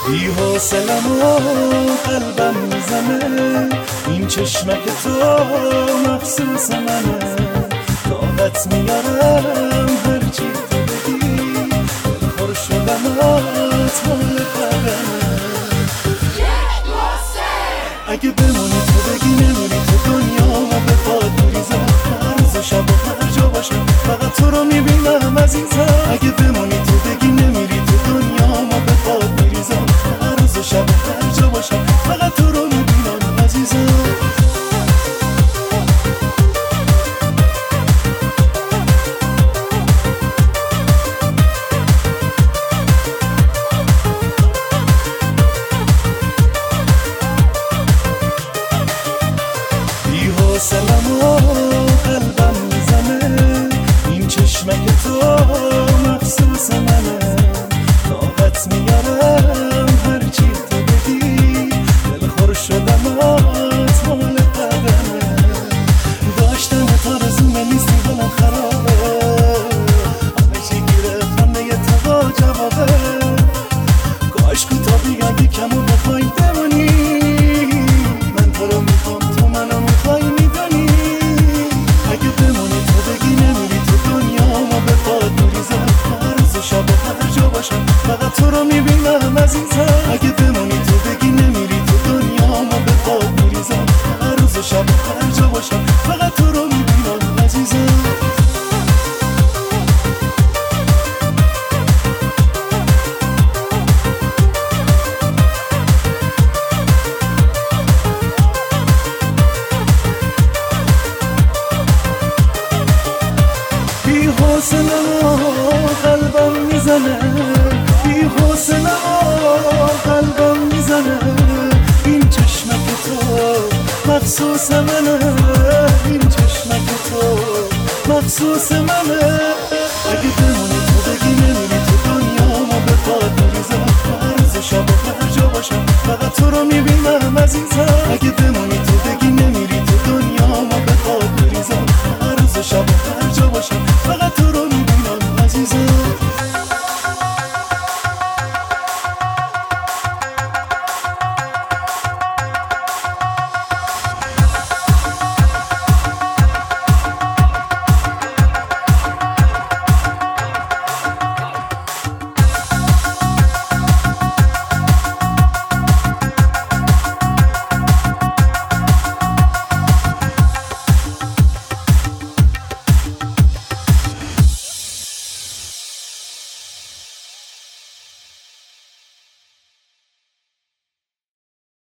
بی حوصلم و قلبم میزنه، این چشمک تو مخصوص منه. طاقت میارم هرچی تو بگی، دلخور شدم مال قدمه. اگه بمونی تو بگی نمیری تو دنیا و به باد میریزم، هر روز و شب و هر جا باشم فقط تو رو میبینم عزیزم. اگه بمونی تو بگی نمیری تو دنیا و به باد میریزم، هر روز و شب و هر جا باشم فقط تو رو میبینم عزیزم. حوصلم و قلبم میزنه، این چشمک تو مخصوص منه. طاقت میارم هرچی تو بگی، دلخور شدم مال قدمه. داشتن تارزومه نیستی حالم خرابه، همه چی گیره خانه تو جوابه. کاش کوتا بیایی کمو بخوای بمونی، من تو رو میخوام تو منو میخوای میدونی. اگه بمونی تو بگی نمیری تو دنیا و به باد میریزم، هر روز و شب و هر جا باشم فقط تو رو میبینم عزیزم. اگه بمونی تو بگی نمیری تو دنیا و به باد میریزم، هر روز و شب و هر جا باشم فقط تو رو میبینم عزیزم. بی حوصلم قلبم میزنه، بی حوصلم قلبم میزنه. این چشمک تو مخصوص منه، این چشمک تو مخصوص منه. اگه بمونی تو بگی نمیری تو دنیا و به باد میریزم، هر روز شب و هر جا باشم فقط تو رو میبینم عزیزم. اگه بمونی